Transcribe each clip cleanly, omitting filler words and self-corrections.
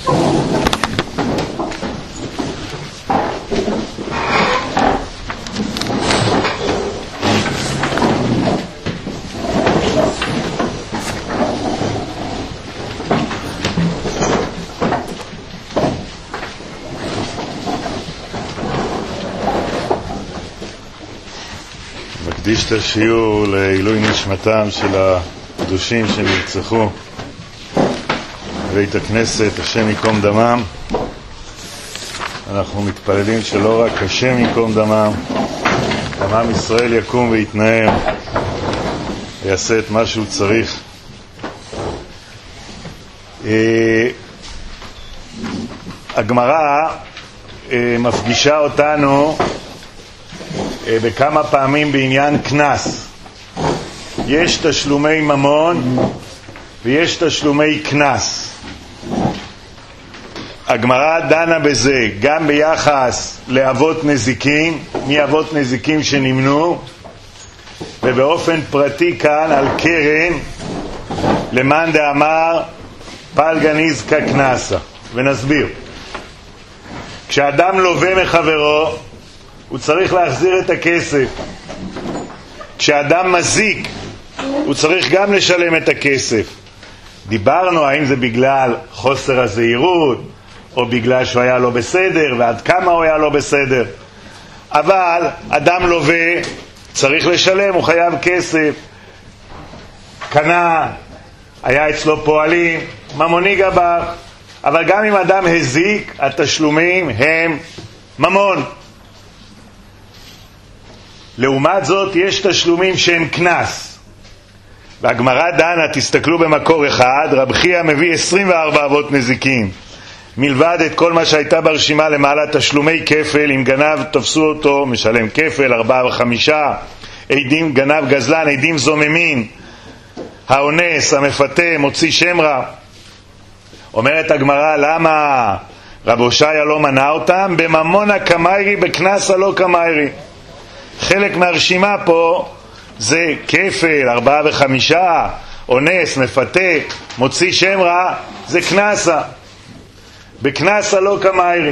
מקדיש את השיעור לעילוי נשמתם של הקדושים שנרצחו בבית הכנסת, השם יקום דמם. אנחנו מתפללים שלא רק השם יקום דמם, גם עם ישראל יקום ויתנער ויעשה את מה שהוא צריך. הגמרא מפגישה אותנו בכמה פעמים בעניין כנס. יש תשלומי ממון ויש תשלומי כנס. הגמרא דנה בזה גם ביחס לאבות נזיקים, מאבות נזיקים שנמנו, ובאופן פרטי כאן על קרן למאן דאמר פלגה נזקה כנסה. ונסביר. כשאדם לווה מחברו הוא צריך להחזיר את הכסף. כשאדם מזיק הוא צריך גם לשלם את הכסף. דיברנו האם זה בגלל חוסר הזהירות או בגלל שהוא היה לא בסדר ועד כמה הוא היה לא בסדר, אבל אדם לווה צריך לשלם, הוא חייב כסף. קנה, היה אצלו פועלים, ממוני גבח. אבל גם אם אדם הזיק, התשלומים הם ממון. לעומת זאת יש תשלומים שהם כנס. והגמרא דנה, תסתכלו במקור אחד, רב חייא מביא 24 אבות נזיקים, מלבד את כל מה שהייתה ברשימה למעלה. תשלומי כפל, אם גנב תפסו אותו משלם כפל 4 ו5, עדים גנב גזלן, עדים זוממין, האונס, המפתה, מוציא שם רע. אומרת הגמרא, למה רב הושעיה לא מנע אותם? בממונה קמיירי, בכנס לא קמיירי. חלק מהרשימה פה זה כפל 4 ו5, אונס, מפתה, מוציא שם רע, זה כנסה. בכנסה לא קמיירי.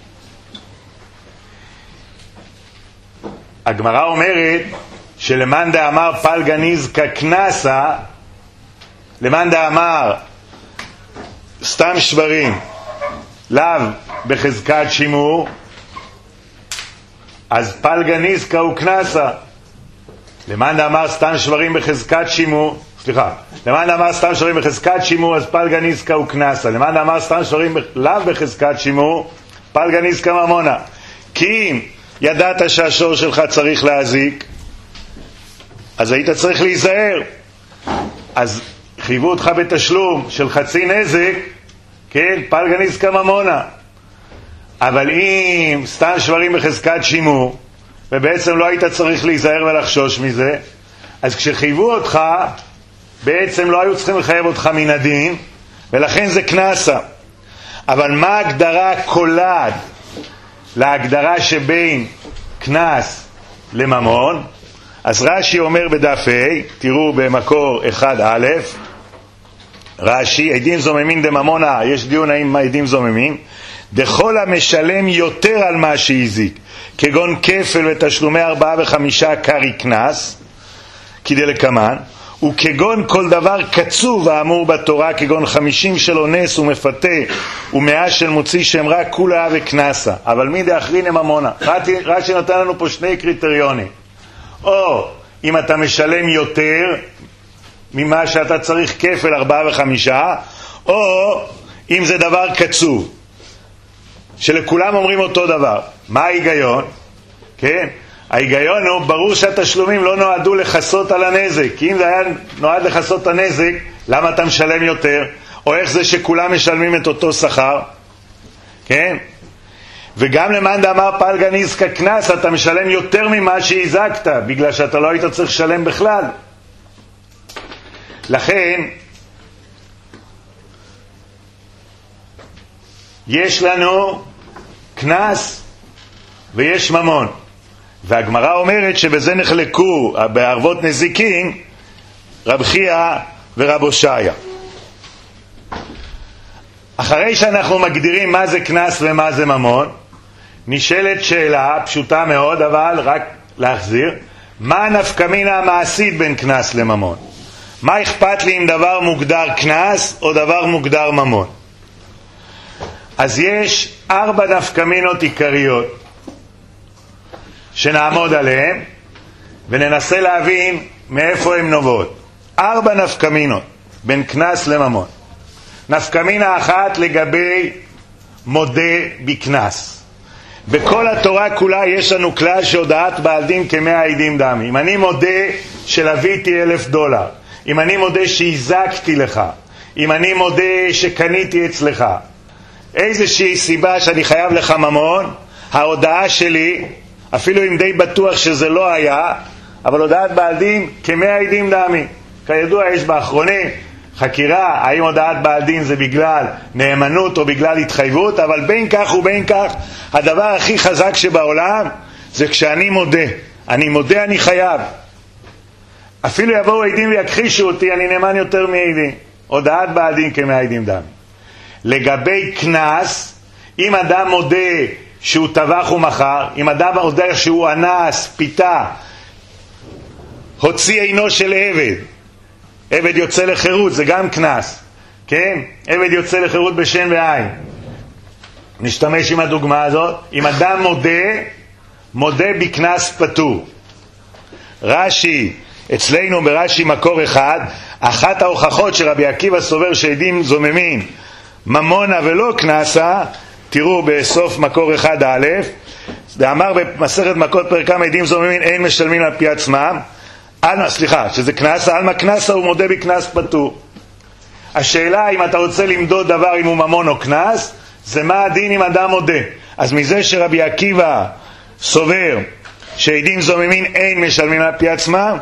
הגמרא אומרת שלמאן דאמר פלגה נזקה כנסה, למאן דאמר סתם שברים לאו בחזקת שימור, אז פלגה נזקה הוא כנסה. למאן דאמר סתם שברים בחזקת שימור, למאן דאמר סתם שברים בחזקת שימור, אז פלגה נזקה הוא כנסה. למאן דאמר סתם שברים לאו בחזקת שימור, פלגה נזקה ממונה. כי אם ידעת שהשור שלך צריך להזיק, אז היית צריך להיזהר, אז חייבו אותך בתשלום של חצי נזק, כן, פלגה נזקה ממונה. אבל אם סתם שברים בחזקת שימור ובעצם לא היית צריך להיזהר ולחשוש מזה, אז כשחייבו אותך בעצם לא היו צריכים לחייב אותך מן הדין, ולכן זה כנסה. אבל מה ההגדרה קולד להגדרה שבין כנס לממון? אז רש"י אומר בדף ה', תראו במקור 1א', רש"י, עדים זוממין דממונה, יש דיון האם עדים זוממים, דכל המשלם יותר על מה שהזיק, כגון כפל ותשלומי 4 ו5 קרי כנס, כדלקמן, וכגון כל דבר קצוב האמור בתורה, כגון 50 של אונס ומפתה ו100 של מוציא שם רע, כולה וכנסה. אבל מי דאחרין ממונה? רש"י נותן לנו פה שני קריטריונים. או אם אתה משלם יותר ממה שאתה צריך, כפל 4 ו5, או אם זה דבר קצוב שלכולם אומרים אותו דבר. מה ההיגיון? כן? ההיגיון הוא, ברור שהתשלומים לא נועדו לחסות על הנזק, כי אם זה היה נועד לחסות הנזק, למה אתה משלם יותר? או איך זה שכולם משלמים את אותו שכר? כן? וגם למאן דאמר פלגה נזקה כנס, אתה משלם יותר ממה שהזקת, בגלל שאתה לא היית צריך לשלם בכלל. לכן יש לנו כנס ויש ממון. והגמרא אומרת שבזה נחלקו בערבות נזיקין רב חייא ורב הושעיה. אחרי שאנחנו מגדירים מה זה קנס ומה זה ממון, נשאלת שאלה פשוטה מאוד, אבל רק להחזיר, מה הנפקמינה המעשית בין קנס לממון? מה אכפת לי אם דבר מוגדר קנס או דבר מוגדר ממון? אז יש 4 נפקמינות עיקריות שנעמוד עליהן וננסה להבין מאיפה הן נובעות. 4 נפקמינות בין קנס לממון. נפקמינה אחת לגבי מודה בקנס. בכל התורה כולה יש לנו כלל שהודעת בעל דין כ100 עדים דמי. אם אני מודה שלוויתי $1,000, אם אני מודה שהזקתי לך, אם אני מודה שקניתי אצלך, איזושהי סיבה שאני חייב לך ממון, ההודעה שלי, אפילו אם די בטוח שזה לא היה, אבל הודעת בעל דין כ100 עדים דמי. כידוע יש באחרונים חקירה, האם הודעת בעל דין זה בגלל נאמנות או בגלל התחייבות, אבל בין כך ובין כך, הדבר הכי חזק שבעולם זה כשאני מודה. אני מודה, אני חייב. אפילו יבואו עדים ויכחישו אותי, אני נאמן יותר מעדים. הודעת בעל דין כ100 עדים דמי. לגבי קנס, אם אדם מודה שהוא טבח ומכר, אם אדם מודה שהוא אנס, פיתה, הוציא עינו של עבד, עבד יוצא לחירות, זה גם קנס, כן? עבד יוצא לחירות בשן ועין. נשתמש עם הדוגמה הזאת. אם אדם מודה בקנס פטור. רש"י, אצלנו ברש"י מקור אחד, אחת ההוכחות שרבי עקיבא סובר שעדים זוממים ממונה ולא קנסה, תראו בסוף מקור אחד א', ואמר במסכת מכות פרק כמה עדים זוממים אין משלמים על פי עצמם, שזה קנסה, על מה קנסה הוא מודה בקנס פטור. השאלה אם אתה רוצה למדוד דבר אם הוא ממון או קנס, זה מה הדין אם אדם מודה. אז מזה שרבי עקיבא סובר שעדים זוממים אין משלמים על פי עצמם,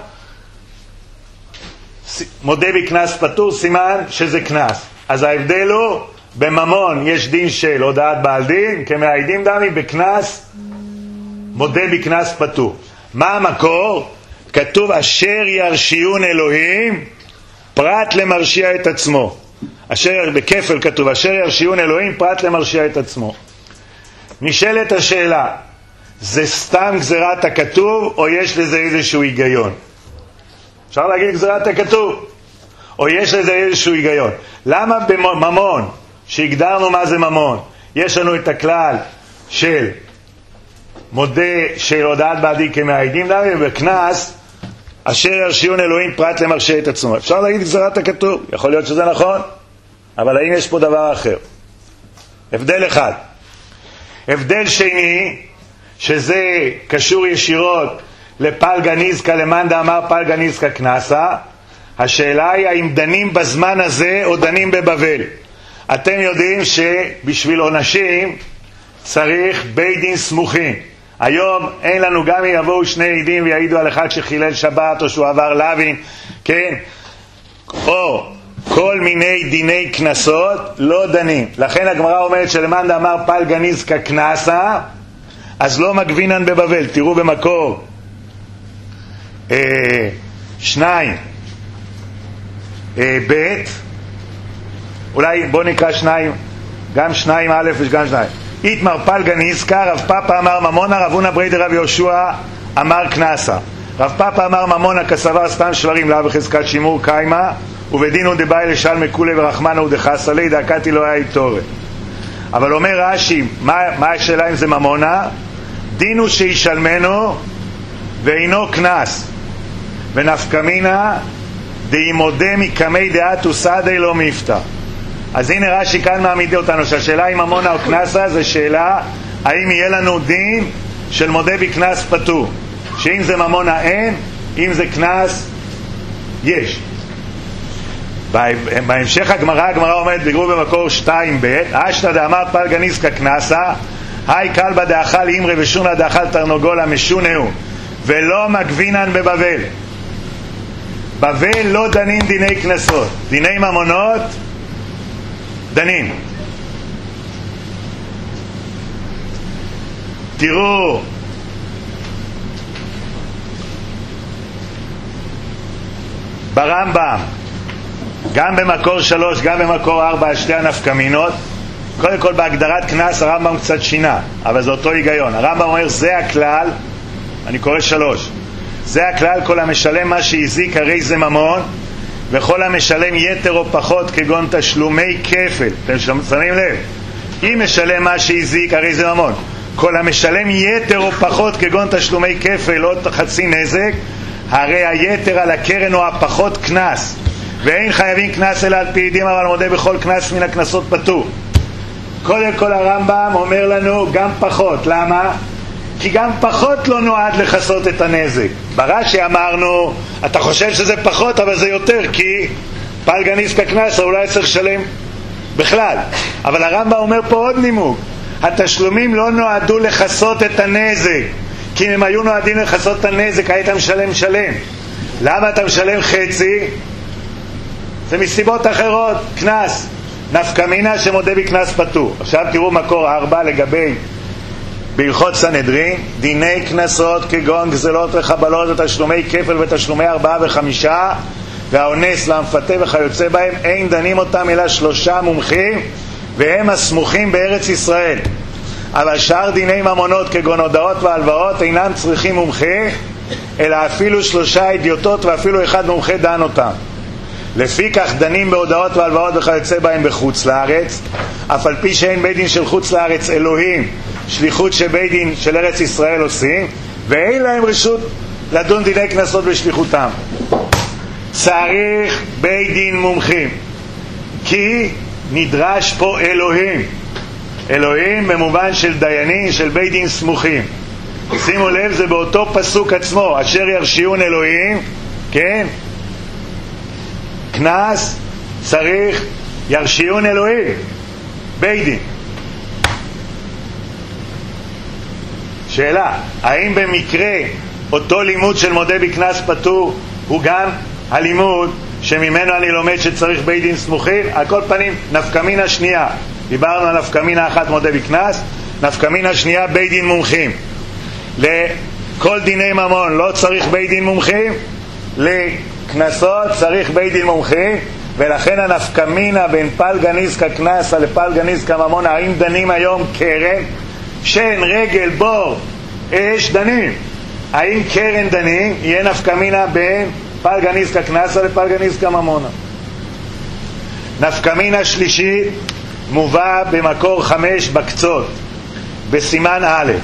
מודה בקנס פטור, סימן שזה קנס. אז ההבדל הוא, בממון יש דין של הודעת בעל דין כ100 עדים דמי, בקנס מודה בקנס פטור. מה המקור? כתוב אשר ירשיון אלוהים פרט למרשיע את עצמו. אשר בכפל כתוב אשר ירשיון אלוהים פרט למרשיע את עצמו. נשאלת השאלה, זה סתם גזירת הכתוב או יש לזה איזשהו היגיון? אפשר להגיד גזירת הכתוב או יש לזה איזשהו היגיון? למה בממון שהגדרנו מה זה ממון יש לנו את הכלל של מודה של הודעת בעל דין כ100 עדים דמי, ובקנס אשר ירשיון אלוהים פרט למרשיע את עצמו? אפשר להגיד גזירת הכתוב, יכול להיות שזה נכון, אבל האם יש פה דבר אחר? הבדל אחד. הבדל שני, שזה קשור ישירות לפלגה ניזקה למאן דאמר פלגה ניזקה קנסה. השאלה היא האם דנים בזמן הזה או דנים בבבל. אתם יודעים שבשביל עונשים צריך בית דין סמוכים. היום אין לנו, גם אם יבואו 2 עדים ויעידו על אחד שחילל שבת או שהוא עבר לוין, כן, או כל מיני דיני כנסות, לא דנים. לכן הגמרא אומרת שלמאן דאמר פלגה ניזקה קנסה, אז לא מגבינן בבבל. תראו במקור 2 ב', אולי בוא נקרא 2, גם 2 א' וגם 2. איתמר פלגה ניזקה, רב פאפא אמר ממונה, רב הונא ברי דרב יהושע אמר קנסה. רב פאפא אמר ממונה כסבר סתם שברים לה בחזקת שימור קיימה, ובדינו דבאי לשלמי כולי ורחמנו דחסה לי דקתי לא היה איתורי. אבל אומר רש"י, מה השאלה אם זה ממונה? דינו שישלמנו ואינו קנס, ונפקמינה דאי מודה מקמי דעת וסעדי לא מפתח. אז הנה רש"י כאן מעמיד אותנו שהשאלה אם ממונה או קנסה זה שאלה האם יהיה לנו דין של מודה בקנס פטור, שאם זה ממונה אין, אם זה קנס יש. בהמשך הגמרא אומרת בגרו במקור 2 ב', אשתא דאמר פלגה ניזקה קנסה, היי כלבא דאכל אימרי ושונא דאכל תרנגולה משונהו, ולא מגבינן בבבל. בבל לא דנים דיני כנסות, דיני ממונות דנים. תראו ברמב"ם, גם במקור 3 גם במקור 4, שתי הנפקמינות, קודם כל בהגדרת קנס הרמב"ם קצת שינה, אבל זה אותו היגיון. הרמב"ם אומר זה הכלל, אני קורא 3, זה הכלל, כל המשלם מה שהזיק הרי זה ממון, וכל המשלם יתר או פחות כגון תשלומי כפל. אתם שמים לב, אם משלם מה שהזיק הרי זה ממון, כל המשלם יתר או פחות כגון תשלומי כפל או חצי נזק, הרי היתר על הקרן או הפחות קנס, ואין חייבים קנס אלא על פי עדים, אבל מודה בכל קנס מן הקנסות פטור. קודם כל הרמב"ם אומר לנו גם פחות. למה? כי גם פחות לא נועד לחסות את הנזק. ברש"י אמרנו אתה חושב שזה פחות אבל זה יותר, כי פלגה ניסקה קנסה אולי צריך לשלם בכלל. אבל הרמב"ם אומר פה עוד נימוק, התשלומים לא נועדו לחסות את הנזק, כי אם הם היו נועדים לחסות את הנזק היית משלם. למה אתה משלם חצי? זה מסיבות אחרות, קנס נפקא מינה שמודה בקנס פטור. עכשיו תראו מקור 4 לגבי בהלכות סנהדרין, דיני קנסות כגון גזלות וחבלות ותשלומי כפל ותשלומי 4 ו5 והאונס והמפתה וכיוצא בהם, אין דנים אותם אלא 3 מומחים והם הסמוכים בארץ ישראל. אבל שאר דיני ממונות כגון הודאות והלוואות אינם צריכים מומחה, אלא אפילו 3 אדיוטות ואפילו 1 מומחה דן אותם. לפי כך דנים בהודאות והלוואות וכיוצא בהם בחוץ לארץ, אף על פי שאין בית דין של חוץ לארץ אלוהים שליחות שבית דין של ארץ ישראל עושים, ואין להם רשות לדון דיני קנסות בשליחותם. צריך בית דין מומחים, כי נדרש פה אלוהים. אלוהים במובן של דיינים, של בית דין סמוכים. שימו לב, זה באותו פסוק עצמו, אשר ירשיעון אלוהים, כן? קנס צריך ירשיעון אלוהים, בית דין. שאלה, האם במקרה אותו לימוד של מודה בקנס פטור הוא גם הלימוד שממנו אני לומד שצריך בית דין סמוכים? על כל פנים, נפקא מינה שנייה, דיברנו על נפקא מינה אחת מודה בקנס, נפקא מינה שנייה בית דין מומחים. לכל דיני ממון לא צריך בית דין מומחים, לקנסות צריך בית דין מומחים, ולכן הנפקא מינה בין פלגה ניסקה קנסה לפלגה ניסקה ממון, האם דנים היום קרן, שן, רגל, בור, אש דנים, האם קרן דנים? יהיה נפקא מינה בין פלגה ניסקה קנסה לפלגה ניסקה ממונה. נפקא מינה שלישית מובא במקור 5 בקצות בסימן א',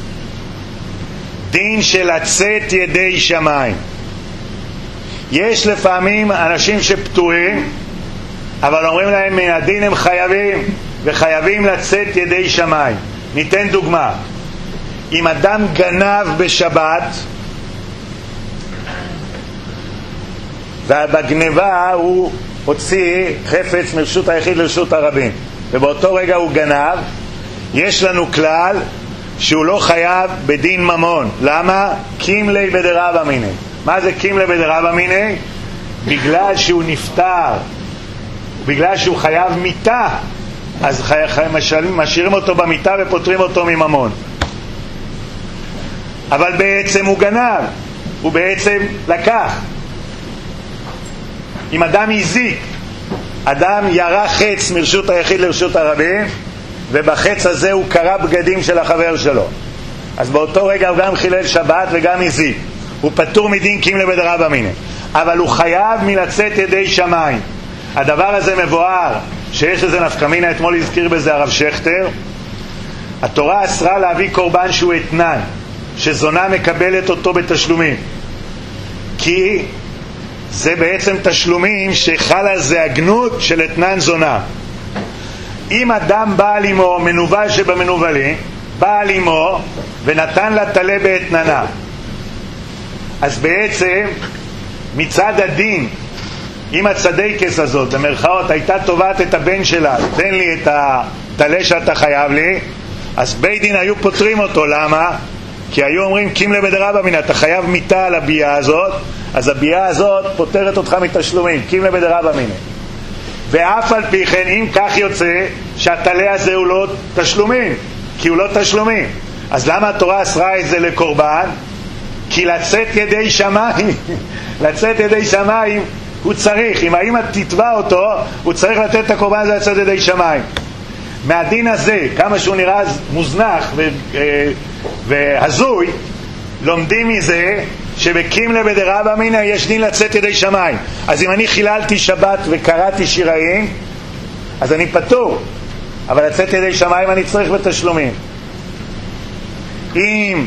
דין של לצאת ידי שמיים. יש לפעמים אנשים שפטורים אבל אומרים להם מן הדין הם חייבים, וחייבים לצאת ידי שמיים. ניתן דוגמה, אם אדם גנב בשבת ובגניבה הוא הוציא חפץ מרשות היחיד לרשות הרבים ובאותו רגע הוא גנב, יש לנו כלל שהוא לא חייב בדין ממון. למה? קימלי בדרבא מיני. מה זה קימלי בדרבא מיני? בגלל שהוא נפטר, בגלל שהוא חייב מיתה, אז משאירים אותו במיטה ופותרים אותו מממון. אבל בעצם הוא גנב, הוא בעצם לקח. אם אדם הזיק, אדם ירה חץ מרשות היחיד לרשות הרבים ובחץ הזה הוא קרא בגדים של החבר שלו, אז באותו רגע הוא גם חילל שבת וגם הזיק, הוא פטור מדין קימלי בדרבא מיני, אבל הוא חייב מלצאת ידי שמיים. הדבר הזה מבואר שיש לזה נפקא מינה, אתמול הזכיר בזה הרב שכטר. התורה אסרה להביא קורבן שהוא אתנן, שזונה מקבלת אותו בתשלומים, כי זה בעצם תשלומים שחל על זה הגנות של אתנן זונה. אם אדם בעל אמו, מנובל שבמנובלים, בעל אמו ונתן לה תלה באתננה, אז בעצם מצד הדין, אם הצדקס הזאת במרכאות הייתה תובעת את הבן שלה, תן לי את התלה שאתה חייב לי, אז בית דין היו פותרים אותו. למה? כי היו אומרים קימלי בדרבא מינה, אתה חייב מיתה על הביאה הזאת, אז הביאה הזאת פותרת אותך מתשלומים, קימלי בדרבא מינה. ואף על פי כן, אם כך יוצא שהתלה הזה הוא לא תשלומים, כי הוא לא תשלומים, אז למה התורה אסרה את זה לקורבן? כי לצאת ידי שמיים לצאת ידי שמיים הוא צריך, אם האמא תתבע אותו הוא צריך לתת את הקורבן הזה לצאת ידי שמיים. מהדין הזה, כמה שהוא נראה מוזנח והזוי, לומדים מזה שבקימלה בדרבא אמינא יש דין לצאת ידי שמיים. אז אם אני חיללתי שבת וקראתי שיראים, אז אני פטור, אבל לצאת ידי שמיים אני צריך בתשלומים. אם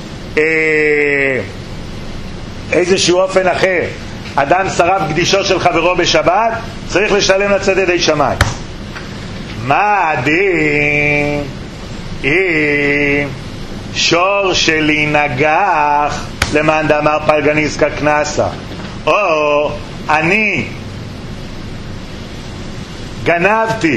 איזשהו אופן אחר אדם שרף קדישו של חברו בשבת, צריך לשלם לצאת ידי שמיים. מה הדין אם שור שלי נגח למאן דאמר פלגניסקה קנסה, או אני גנבתי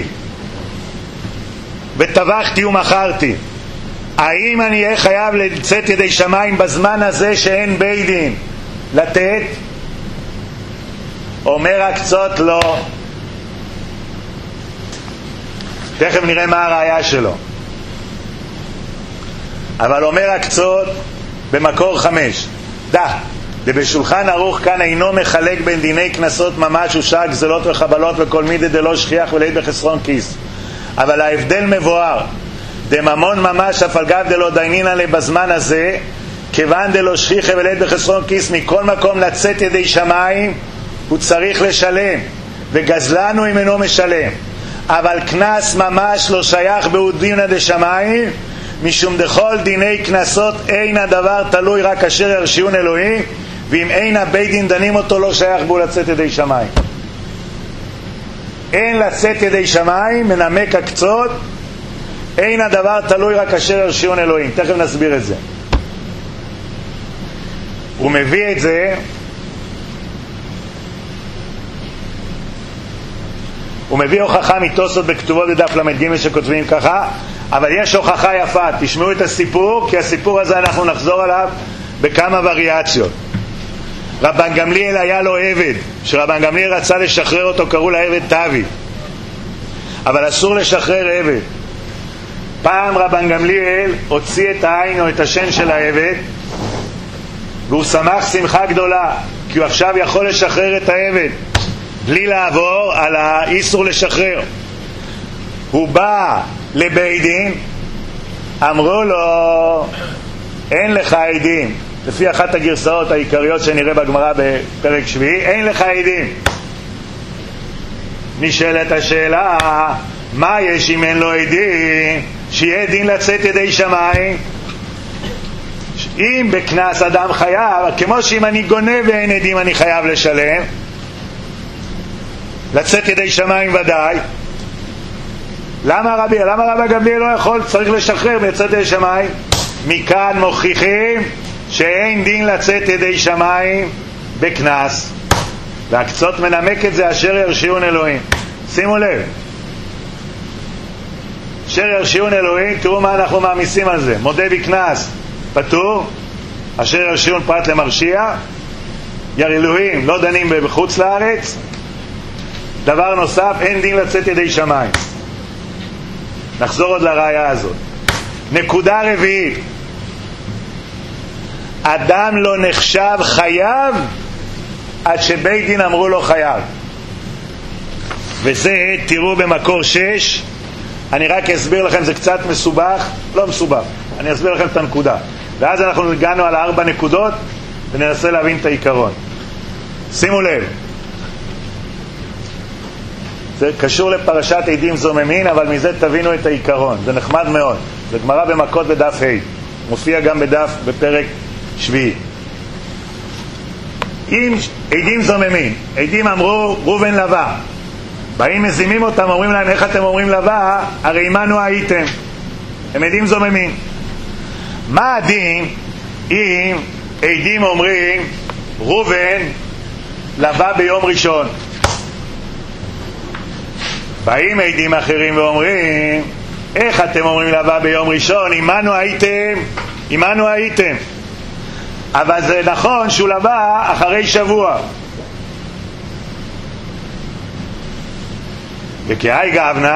וטבחתי ומכרתי, האם אני אהיה חייב לצאת ידי שמיים בזמן הזה שאין בית דין לתת? אומר הקצות לא. תכף נראה מה הראיה שלו. אבל אומר הקצות במקור 5, בשולחן ערוך כאן אינו מחלק בין דיני כנסות ממש ושאר גזלות וחבלות וכל מידי דלא שכיח ולית בחסרון כיס, אבל ההבדל מבואר דממון ממש אף על גב דלא דיינין עלי בזמן הזה, כיוון דלא שכיח ולית בחסרון כיס, מכל מקום לצאת ידי שמיים הוא צריך לשלם, וגזלנו אם אינו משלם. אבל כנס ממש לא שייך בהודינא דשמיים, משום דכל דיני כנסות אין הדבר תלוי רק אשר ירשיון אלוהים, ואם אין הבית דין דנים אותו לא שייך בו לצאת ידי שמיים. אין לצאת ידי שמיים, מנמק הקצות, אין הדבר תלוי רק אשר ירשיון אלוהים. תכף נסביר את זה. הוא מביא את זה, הוא מביא הוכחה מתוספות בכתובות בדף למ"ג שכותבים ככה, אבל יש הוכחה יפה. תשמעו את הסיפור, כי הסיפור הזה אנחנו נחזור עליו בכמה וריאציות. רבן גמליאל היה לו עבד, שרבן גמליאל רצה לשחרר אותו, קראו לעבד תווי, אבל אסור לשחרר עבד. פעם רבן גמליאל הוציא את העין או את השן של העבד, והוא שמח שמחה גדולה, כי הוא עכשיו יכול לשחרר את העבד בלי לעבור על האיסור לשחרר. הוא בא לבית דין, אמרו לו אין לך עדים, לפי אחת הגרסאות העיקריות שנראה בגמרא בפרק שביעי, אין לך עדים. נשאלת השאלה, מה יש אם אין לו עדים? שיהיה דין לצאת ידי שמיים. אם בכנס אדם חייב, כמו שאם אני גונב ואין עדים אני חייב לשלם, לצאת ידי שמיים ודאי. למה רבי גמליאל לא יכול? צריך לשחרר ולצאת ידי שמיים. מכאן מוכיחים שאין דין לצאת ידי שמיים בכנס, והקצות מנמק את זה אשר ירשיון אלוהים. שימו לב, אשר ירשיון אלוהים, תראו מה אנחנו מעמיסים על זה. מודה בכנס פטור, אשר ירשיון פרט למרשיע, אלוהים לא דנים בחוץ לארץ. דבר נוסף, אין דין לצאת ידי שמיים. נחזור עוד לראיה הזאת. נקודה רביעית, אדם לא נחשב חייב עד שבית דין אמרו לו חייב, וזה תראו במקור 6. אני רק אסביר לכם, זה קצת מסובך, לא מסובך, אני אסביר לכם את הנקודה, ואז אנחנו הגענו על 4 נקודות וננסה להבין את העיקרון. שימו לב, זה קשור לפרשת עדים זוממין, אבל מזה תבינו את העיקרון, זה נחמד מאוד. זה גמרא במכות בדף ה', מופיע גם בדף בפרק שביעי. אם עדים זוממין, עדים אמרו ראובן לבא, באים מזימים אותם, אומרים להם איך אתם אומרים לבא, הרי עמנו הייתם. הם עדים זוממין. מה הדין אם עדים אומרים ראובן לבא ביום ראשון? באים עדים אחרים ואומרים איך אתם אומרים לבא ביום ראשון, עמנו הייתם. אבל זה נכון שהוא לבא אחרי שבוע. וכהי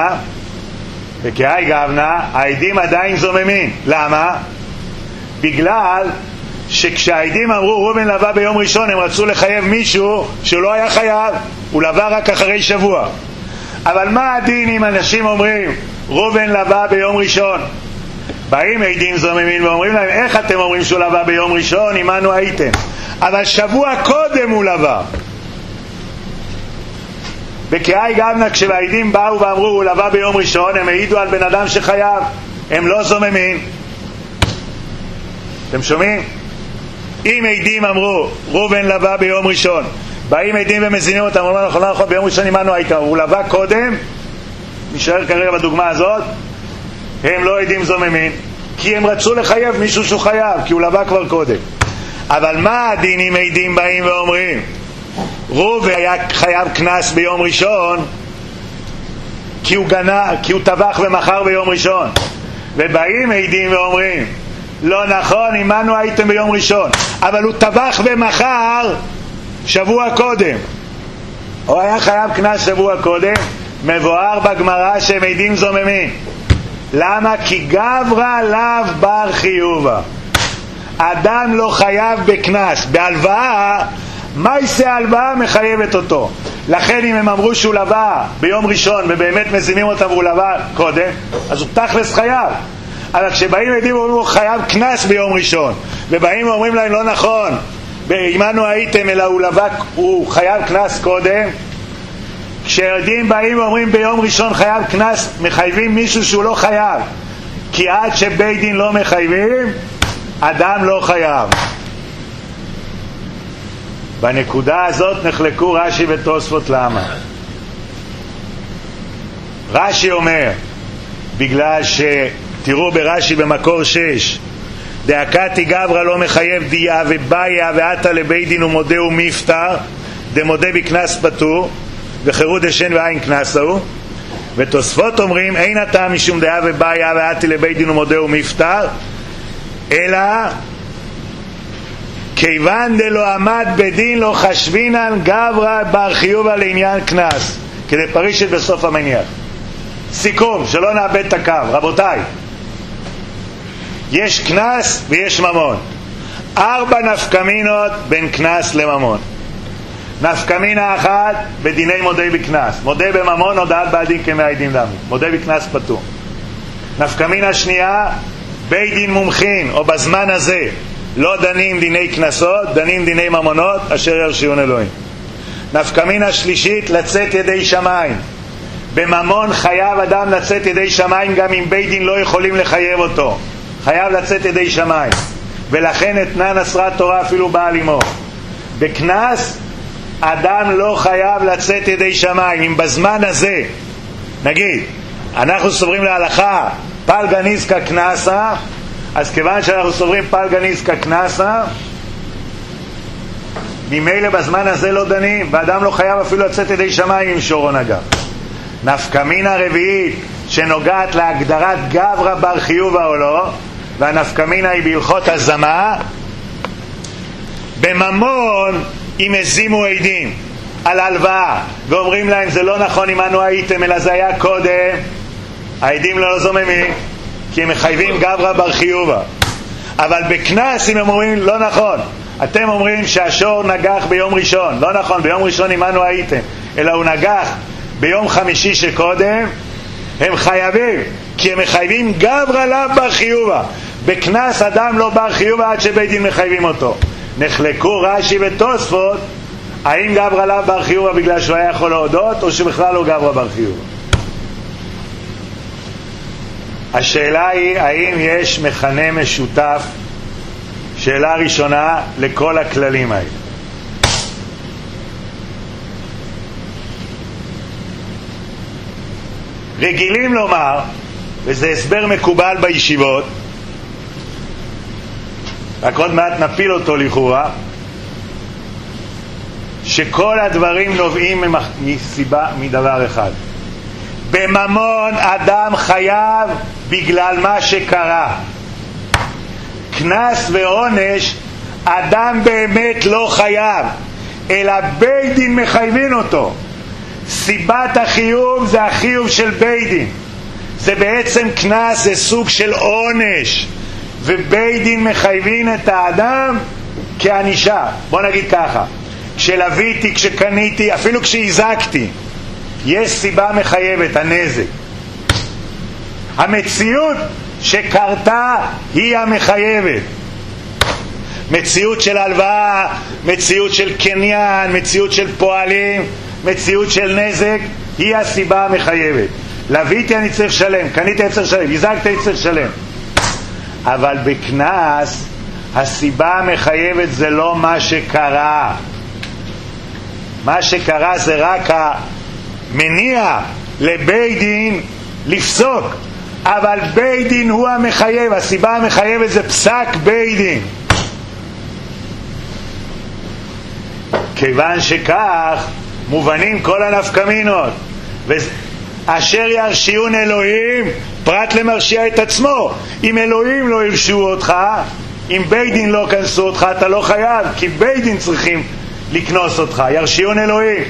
גבנה העדים עדיין זוממים. למה? בגלל שכשהעדים אמרו ראובן לבא ביום ראשון, הם רצו לחייב מישהו שהוא לא היה חייב, הוא לבא רק אחרי שבוע. אבל מה הדין אם אנשים אומרים ראובן לווה ביום ראשון. באים עדים זוממים ואומרים להם, איך אתם אומרים שהוא לווה ביום ראשון? עמנו הייתם. אבל שבוע קודם הוא לווה. בקהי גבנה, כשהעדים באו ואמרו הוא לווה ביום ראשון, הם העידו על בן אדם שחייב, הם לא זוממים. אתם שומעים? אם עדים אמרו ראובן לווה ביום ראשון, באים עדים ומזינים אותם, אומרים נכון, ביום ראשון עמנו היית, הוא לווה קודם, נשאר כרגע בדוגמה הזאת, הם לא עדים זוממים, כי הם רצו לחייב מישהו שהוא חייב, כי הוא לווה כבר קודם. אבל מה הדין אם עדים באים ואומרים ראובן היה חייב קנס ביום ראשון כי הוא טבח ומכר ביום ראשון, ובאים עדים ואומרים לא נכון, עמנו הייתם ביום ראשון, אבל הוא טבח ומכר שבוע קודם, או היה חייב קנס שבוע קודם, מבואר בגמרא שהם עדים זוממים. למה? כי גברא לאו בר חיובה. אדם לא חייב בקנס, בהלוואה מה יעשה ההלוואה מחייבת אותו. לכן אם הם אמרו שהוא לווה ביום ראשון ובאמת מזינים אותם והוא לווה קודם, אז הוא תכלס חייב. אבל כשבאים עדים ואומרים הוא חייב קנס ביום ראשון, ובאים ואומרים להם לא נכון, עמנו הייתם, אלא הוא חייב קנס קודם, כשעדים באים ואומרים ביום ראשון חייב קנס, מחייבים מישהו שהוא לא חייב, כי עד שבית דין לא מחייבים אדם לא חייב. בנקודה הזאת נחלקו רש"י ותוספות. למה? רש"י אומר בגלל תראו ברש"י במקור 6, דאקתי גברא לא מחייב דיה ובאיה ועתה לבית דין ומודה ומפטר דמודה בקנס פטור וחירות דשן ועין קנס הוא. ותוספות אומרים אין הטעם משום דיה ובאיה ועתי לבית דין ומודה ומפטר, אלא כיוון דלא עמד בדין לא חשבינן גברא בר חיובה לעניין קנס, כדי פרישת בסוף המניח. סיכום, שלא נאבד את הקו. רבותיי, יש קנס ויש ממון. 4 נפקמינות בין קנס לממון. נפקמינה אחת בדיני מודה בקנס, מודה בממון הודעת בעל דין כמאה עדים דמי, מודה בקנס פטור. נפקמינה שנייה, בית דין מומחין או בזמן הזה לא דנים דיני קנסות, דנים דיני ממונות אשר ירשיון אלוהים. נפקמינה שלישית, לצאת ידי שמיים. בממון חייב אדם לצאת ידי שמיים גם אם בית דין לא יכולים לחייב אותו, חייב לצאת ידי שמיים, ולכן אתנן אסרה תורה אפילו בעל אמו. בקנס אדם לא חייב לצאת ידי שמיים. אם בזמן הזה נגיד אנחנו סוברים להלכה פלגה ניסקה קנסה, אז כיוון שאנחנו סוברים פלגה ניסקה קנסה, ממילא בזמן הזה לא דנים, ואדם לא חייב אפילו לצאת ידי שמיים עם שור נגע. נפקמינה רביעית שנוגעת להגדרת גברא בר חיובה או לא, והנפקמינה היא בהלכות הזמה. בממון אם הזימו עדים על הלוואה ואומרים להם זה לא נכון עמנו הייתם אלא זה היה קודם, העדים לא זוממים כי הם מחייבים גברא בר חיובה. אבל בקנס אם הם אומרים לא נכון, אתם אומרים שהשור נגח ביום ראשון, לא נכון, ביום ראשון עמנו הייתם, אלא הוא נגח ביום חמישי שקודם, הם חייבים, כי הם מחייבים גברא לאו בר חיובה. בקנס אדם לא בר חיובה עד שבית דין מחייבים אותו. נחלקו רש"י ותוספות האם גברא לאו בר חיובה בגלל שהוא היה יכול להודות, או שבכלל לא גברא בר חיובה. השאלה היא האם יש מכנה משותף, שאלה ראשונה, לכל הכללים האלה. רגילים לומר, וזה הסבר מקובל בישיבות, רק עוד מעט נפיל אותו לכאורה, שכל הדברים נובעים מדבר אחד. בממון אדם חייב בגלל מה שקרה. קנס ועונש אדם באמת לא חייב, אלא בית דין מחייבים אותו. סיבת החיוב זה החיוב של בית דין, זה בעצם קנס, זה סוג של עונש, ובית דין מחייבים את האדם כענישה. בוא נגיד ככה, כשלוויתי, כשקניתי, אפילו כשהזקתי, יש סיבה מחייבת, הנזק. המציאות שקרתה היא המחייבת. מציאות של הלוואה, מציאות של קניין, מציאות של פועלים, מציאות של נזק, היא הסיבה המחייבת. לביתי אני צריך שלם, קניתי אני צריך שלם, הזגתי אני צריך שלם. אבל בקנס הסיבה המחייבת זה לא מה שקרה. מה שקרה זה רק המניע לבית דין לפסוק, אבל בית דין הוא המחייב. הסיבה המחייבת זה פסק בית דין. כיוון שכך מובנים כל הנפקמינות, אשר ירשיעון אלוהים פרט למרשיע את עצמו. אם אלוהים לא ירשיעו אותך, אם בית דין לא כנסו אותך, אתה לא חייב, כי בית דין צריכים לקנוס אותך. ירשיעון אלוהים.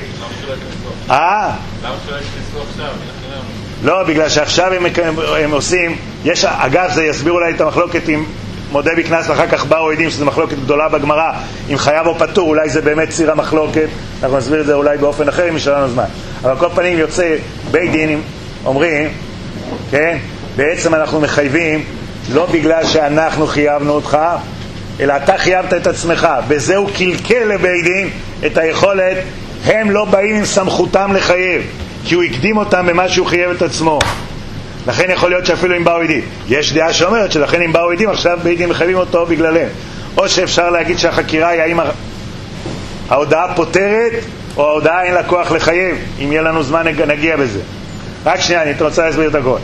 למה שלא יקנסו עכשיו? לא, בגלל שעכשיו הם עושים, אגב זה יסביר אולי את המחלוקת עם מודה בקנס ואחר כך באו עדים, שזו מחלוקת גדולה בגמרא, אם חייב או פטור, אולי זה באמת ציר המחלוקת, אנחנו נסביר את זה אולי באופן אחר אם יש לנו זמן. אבל כל פנים יוצא בית דין אומרים, כן, בעצם אנחנו מחייבים לא בגלל שאנחנו חייבנו אותך, אלא אתה חייבת את עצמך. בזה הוא קלקל לבית דין את היכולת, הם לא באים עם סמכותם לחייב, כי הוא הקדים אותם במה שהוא חייב את עצמו. לכן יכול להיות שאפילו אם באו עדים, יש דעה שאומרת שלכן אם באו עדים עכשיו בית דין מחייבים אותו בגללם. או שאפשר להגיד שהחקירה היא האם ההודעה פותרת או ההודעה אין לה כוח לחייב. אם יהיה לנו זמן נגיע בזה. רק שנייה, אני רוצה להסביר את הכל.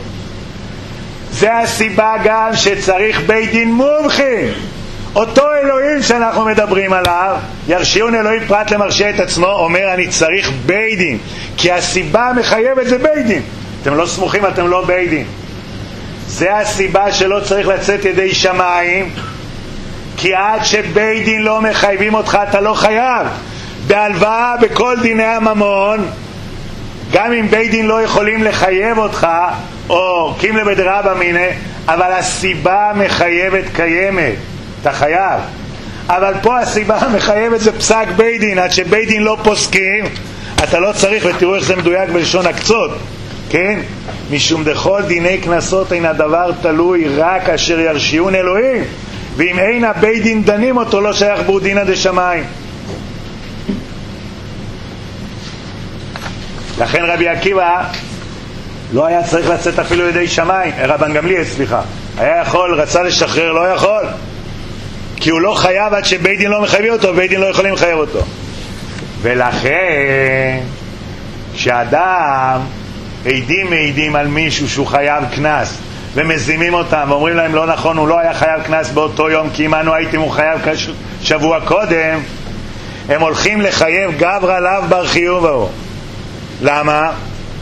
זה הסיבה גם שצריך בית דין מומחים. אותו אלוהים שאנחנו מדברים עליו, ירשיעון אלוהים פרט למרשיע את עצמו, אומר אני צריך בית דין, כי הסיבה המחייבת זה בית דין. אתם לא סמוכים, אתם לא בית דין. זה הסיבה שלא צריך לצאת ידי שמיים, כי עד שבית דין לא מחייבים אותך אתה לא חייב. בהלוואה בכל דיני הממון, גם אם בית דין לא יכולים לחייב אותך או קימלה בדרבא מיניה, אבל הסיבה המחייבת קיימת, אתה חייב. אבל פה הסיבה המחייבת זה פסק בית דין. עד שבית דין לא פוסקים אתה לא צריך, ותראו איך זה מדויק בלשון הקצות, כן? משום דכל דיני כנסות אין הדבר תלוי רק אשר ירשיעון אלוהים, ואם אין הבית דין דנים אותו לא שייך בו דינא דשמיים. לכן רבי עקיבא לא היה צריך לצאת אפילו ידי שמיים, רבן גמליאל סליחה, היה יכול, רצה לשחרר, לא יכול, כי הוא לא חייב עד שבית דין לא מחייב אותו, ובית דין לא יכולים לחייב אותו. ולכן כשאדם עדים מעידים על מישהו שהוא חייב כנס ומזימים אותם ואומרים להם לא נכון, הוא לא היה חייב כנס באותו יום כי אם אנו הייתם הוא חייב שבוע קודם, הם הולכים לחייב גברא לאו בר חיובו. למה?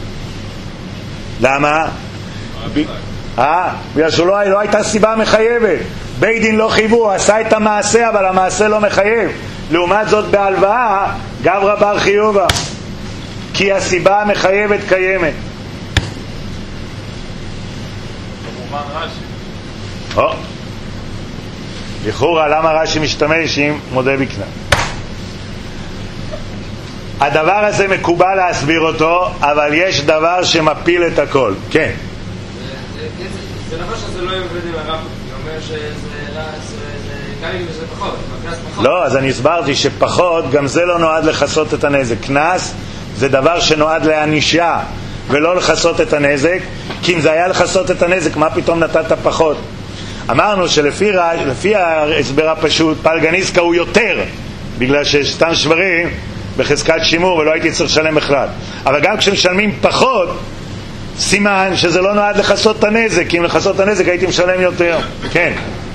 בגלל שלא הייתה סיבה מחייבת. בית דין לא חייבו, הוא עשה את המעשה אבל המעשה לא מחייב. לעומת זאת בהלוואה גברא בר חיובה, כי הסיבה המחייבת קיימת. לכאורה למה רש"י משתמש עם מודה בקנס? הדבר הזה מקובל להסביר אותו, אבל יש דבר שמפיל את הכל. כן. זה נכון שזה לא יובד עם הרב, זה אומר שזה גם אם זה פחות, קנס פחות. לא, אז אני הסברתי שפחות, גם זה לא נועד לחסות את הנזק. קנס זה דבר שנועד להענישה ולא לחסות את הנזק, כי אם זה היה לחסות את הנזק, מה פתאום נתת פחות? אמרנו שלפי ההסבר הפשוט, פלגניסקה הוא יותר, בגלל שסתם שברים בחזקת שימור ולא הייתי צריך לשלם בכלל. אבל גם כשמשלמים פחות, סימן שזה לא נועד לחסות את הנזק, כי אם לחסות את הנזק הייתי משלם יותר. כן.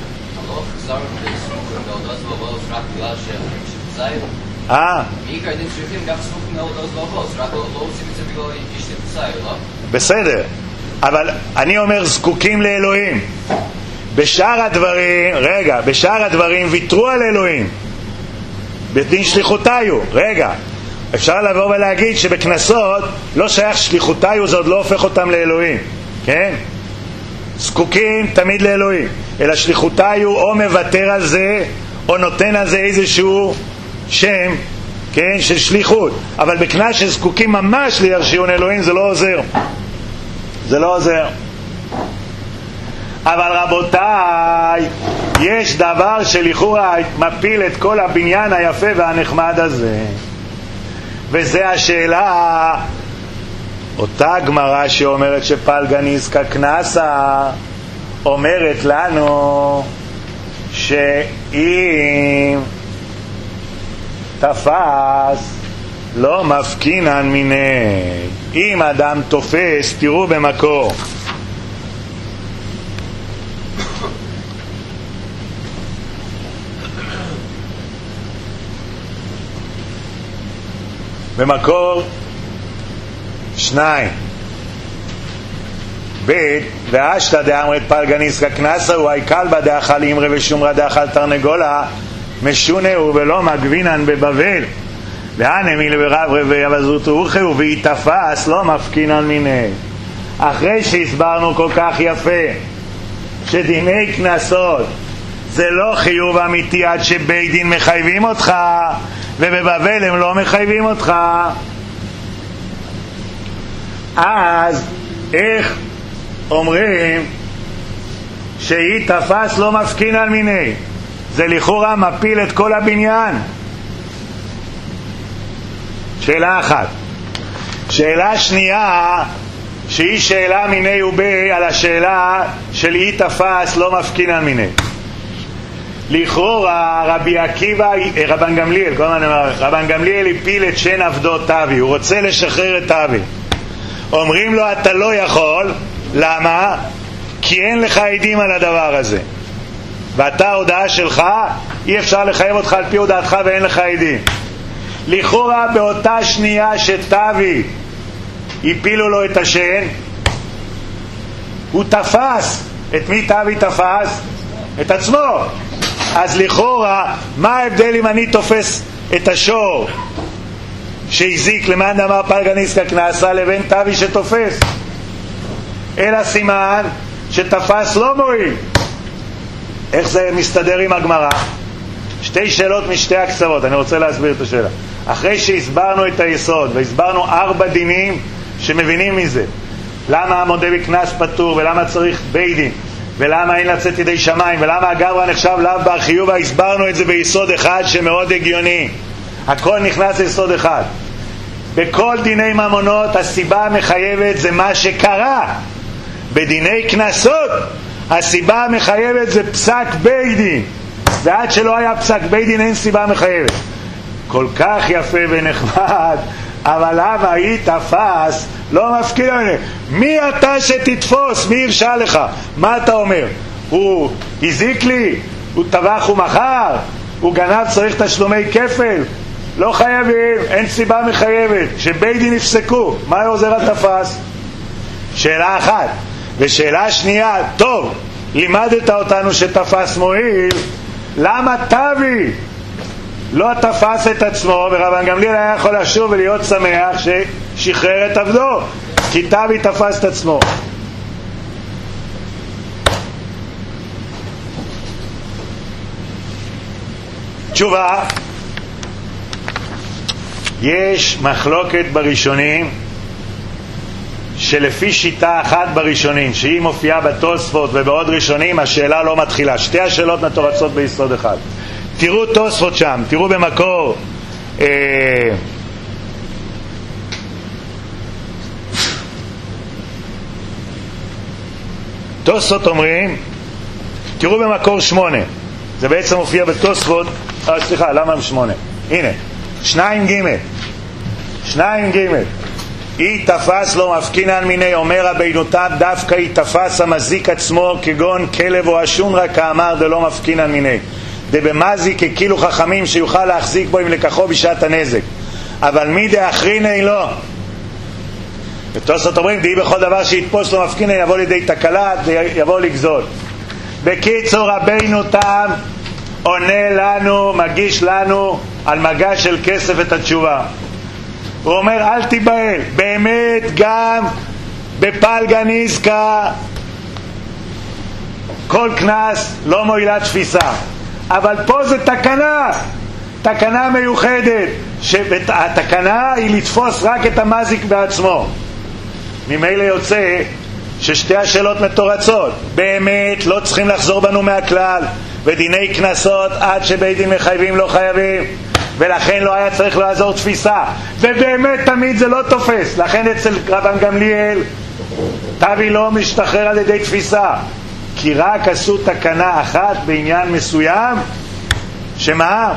בסדר, אבל אני אומר זקוקים לאלוהים. בשאר הדברים ויתרו על אלוהים בדין שליחותיו. אפשר לבוא ולהגיד שבכנסות לא שייך שליחותיו, זה עוד לא הופך אותם לאלוהים, כן? זקוקים תמיד לאלוהים, אלא שליחותיו או מוותר על זה או נותן על זה איזשהו שם, כן, של שליחות. אבל בכנס שזקוקים ממש לירשיעון אלוהים זה לא עוזר. אבל רבותיי, יש דבר שלכאורה מפיל את כל הבניין היפה והנחמד הזה, וזה השאלה, אותה גמרא שאומרת שפלגה ניזקה קנסה אומרת לנו שאם תפס לא מפקינן מיני. אם אדם תופס, תראו במקור, במקור 2 בית ואשתא דאמרת פלגה ניזקה קנסה הוא היקלבא דאכל אימרא ושומרא דאכל תרנגולה משונה הוא ולא מגבינן בבבל והנמיל ברב רבי אבזות אורחהו ויתפס לא מפקינן מיני. אחרי שהסברנו כל כך יפה שדיני קנסות זה לא חיוב אמיתי עד שבית דין מחייבים אותך, ובבבל הם לא מחייבים אותך, אז איך אומרים שהיא תפס לא מפקין על מיני? זה לכאורה מפיל את כל הבניין. שאלה אחת. שאלה שנייה, שהיא שאלה מיני ובי על השאלה של היא תפס לא מפקין על מיני. לכאורה רבי עקיבא, רבן גמליאל, כל הזמן אומר, רבן גמליאל הפיל את שן עבדו תבי, הוא רוצה לשחרר את תבי. אומרים לו אתה לא יכול, למה? כי אין לך עדים על הדבר הזה, ואתה הודעה שלך אי אפשר לחייב אותך על פי הודעתך ואין לך עדים. לכאורה באותה שנייה שתבי הפילו לו את השן, הוא תפס. את מי תבי תפס? את עצמו. אז לכאורה מה ההבדל אם אני תופס את השור שהזיק למען אמר פלגה ניזקה קנסה לבין תבי שתופס? אלא סימן שתפס לא מועיל. איך זה מסתדר עם הגמרא? שתי שאלות משתי הקצוות, אני רוצה להסביר את השאלה. אחרי שהסברנו את היסוד והסברנו 4 דינים שמבינים מזה, למה המודה בקנס פטור ולמה צריך בית דין ולמה אין לצאת ידי שמיים ולמה הגברא נחשב לאו בר חיוב, הסברנו את זה ביסוד אחד שמאוד הגיוני. הכל נכנס ליסוד אחד. בכל דיני ממונות הסיבה המחייבת זה מה שקרה. בדיני קנסות הסיבה המחייבת זה פסק בית דין, ועד שלא היה פסק בית דין אין סיבה מחייבת. כל כך יפה ונחמד, אבל למה היא תפס לא מפקין עליהם? מי אתה שתתפוס? מי הרשה לך? מה אתה אומר? הוא הזיק לי? הוא טבח ומחר? הוא גנב, צריך תשלומי כפל? לא חייבים, אין סיבה מחייבת. שבית דין יפסקו, מה עוזר התפס? שאלה אחת. ושאלה שנייה, טוב, לימדת אותנו שתפס מועיל, למה תבי לא תפס את עצמו? ורבן גמליאל היה יכול לשוב ולהיות שמח ששחרר את עבדו, כי תבי תפס את עצמו. תשובה, יש מחלוקת בראשונים שלפי שיטה אחת בראשונים שהיא מופיעה בתוספות ובעוד ראשונים השאלה לא מתחילה. שתי השאלות מתורצות ביסוד אחד. תראו תוספות שם, תראו במקור תוספות אומרים, תראו במקור 8, זה בעצם מופיע בתוספות, סליחה, למה 8? הנה 2 ג' היא תפס לא מפקינן מיני, אומר רבינו תם, דווקא היא תפס המזיק עצמו כגון כלב או אשונרא כאמר דלא מפקינן מיני, דבמזיק ככאילו חכמים שיוכל להחזיק בו אם לקחו בשעת הנזק, אבל מי דאחריני לא. ותוספות אומרים די בכל דבר שיתפוס לא מפקינן יבוא לידי תקלה, יבוא לגזול. בקיצור רבינו תם עונה לנו, מגיש לנו על מגע של כסף את התשובה. הוא אומר אל תיבהל, באמת גם בפלגה ניזקה כל קנס לא מועילה תפיסה, אבל פה זה תקנה מיוחדת, שהתקנה היא לתפוס רק את המזיק בעצמו. ממילא יוצא ששתי השאלות מתורצות. באמת לא צריכים לחזור בנו מהכלל, ודיני כנסות עד שבית דין מחייבים לא חייבים, ולכן לא היה צריך לעזור תפיסה, ובאמת תמיד זה לא תופס. לכן אצל רבן גמליאל תבי לא משתחרר על ידי תפיסה, כי רק עשו תקנה אחת בעניין מסוים, שמה?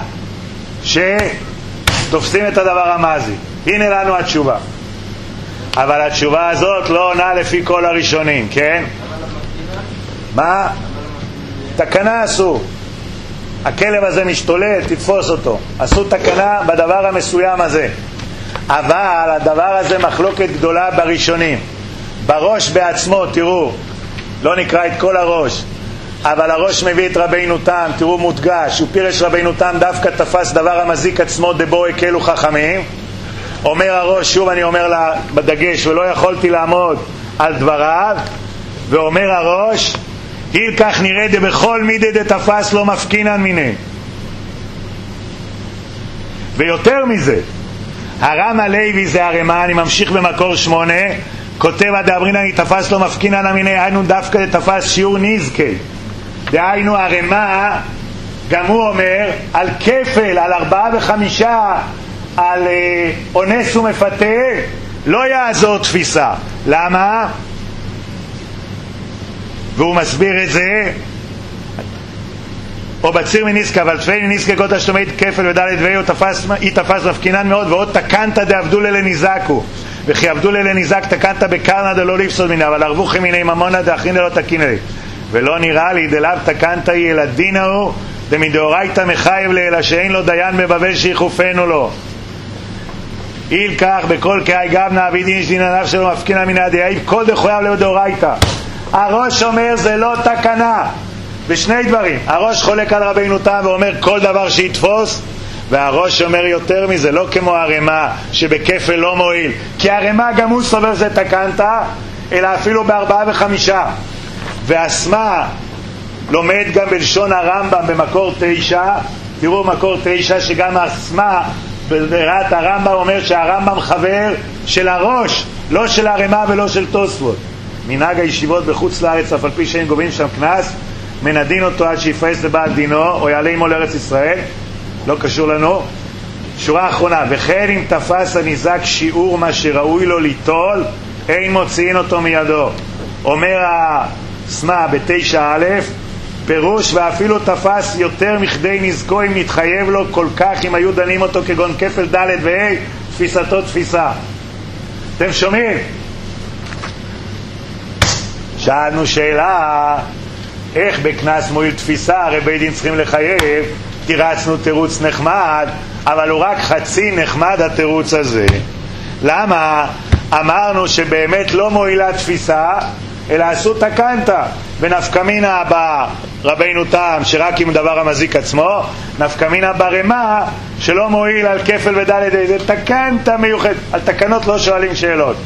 שתופסים את הדבר המזי. הנה לנו התשובה. אבל התשובה הזאת לא עונה לפי כל הראשונים, כן? מה? תקנה עשו. הכלב הזה משתולל, תתפוס אותו. עשו תקנה בדבר המסוים הזה. אבל הדבר הזה מחלוקת גדולה בראשונים. בראש בעצמו, תראו, לא נקרא את כל הראש, אבל הראש מביא את רבינו תם, תראו מודגש, הוא פירש רבינו תם דווקא תפס דבר המזיק עצמו דבו הקלו חכמים. אומר הראש, שוב אני אומר לה בדגש, ולא יכולתי לעמוד על דבריו, ואומר הראש, הילקח נראה דבכל מידי דתפס לא מפקינן מיני. ויותר מזה, הרם הלוי זה הרמה, אני ממשיך במקור 8, כותב הדאמרינן תפס לא מפקינן מיני, היינו דווקא תפס שיעור נזקי. דהיינו הרמה, גם הוא אומר, על כפל, על 4 ו5, על אונס ומפתה, לא יעזור תפיסה. למה? והוא מסביר את זה, או בציר מניסקה, אבל תפי מניסקה כל תשלומי כפל ודלת ואי היא תפס מפקינן מאוד, ועוד תקנת דעבדו לניזקו, וכי עבדו לניזק תקנת בקרנה דלא לפסוד מינה, אבל ערבוכי מיני ממונה דאחרינה לא תקינה לי. ולא נראה לי דלאו תקנת ילדין ההוא דמדאורייתא מחייב לאלה שאין לו דיין בבבל שיחופנו לו. איל כך בכל כאי גבנה אבידין יש דין עליו שלא מפקינה מן הדייב כל דחויב לדאורייתא. הראש אומר זה לא תקנה בשני דברים. הראש חולק על רבינו תם ואומר כל דבר שיתפוס, והראש אומר יותר מזה, לא כמו הרמה שבכפל לא מועיל, כי הרמה גם הוא סובר זה תקנת, אלא אפילו ב4 ו5. והסמה לומד גם בלשון הרמב"ם במקור 9, תראו מקור 9 שגם הסמה בדעת הרמב"ם אומר שהרמב"ם חבר של הראש, לא של הרמה ולא של תוספות. מנהג הישיבות בחוץ לארץ, אף על פי שאין גובים שם כנס, מנדין אותו עד שיפרס לבעל דינו או יעלה עמו לארץ ישראל, לא קשור לנו. שורה אחרונה, וכן אם תפס הניזק שיעור מה שראוי לו ליטול, אין מוציאים אותו מידו. אומר הסמה ב9א, פירוש ואפילו תפס יותר מכדי נזקו אם נתחייב לו כל כך, אם היו דנים אותו כגון כפל ד' וה' תפיסתו תפיסה. אתם שומעים? שאלנו שאלה, איך בכנס מועיל תפיסה? הרי בית דין צריכים לחייב. תירצנו תירוץ נחמד, אבל הוא רק חצי נחמד התירוץ הזה. למה? אמרנו שבאמת לא מועילה תפיסה, אלא עשו תקנתה. ונפקמינה ברבינו תם שרק עם דבר המזיק עצמו, נפקמינה ברמה שלא מועיל על כפל ודלת, זה תקנתה מיוחד. על תקנות לא שואלים שאלות.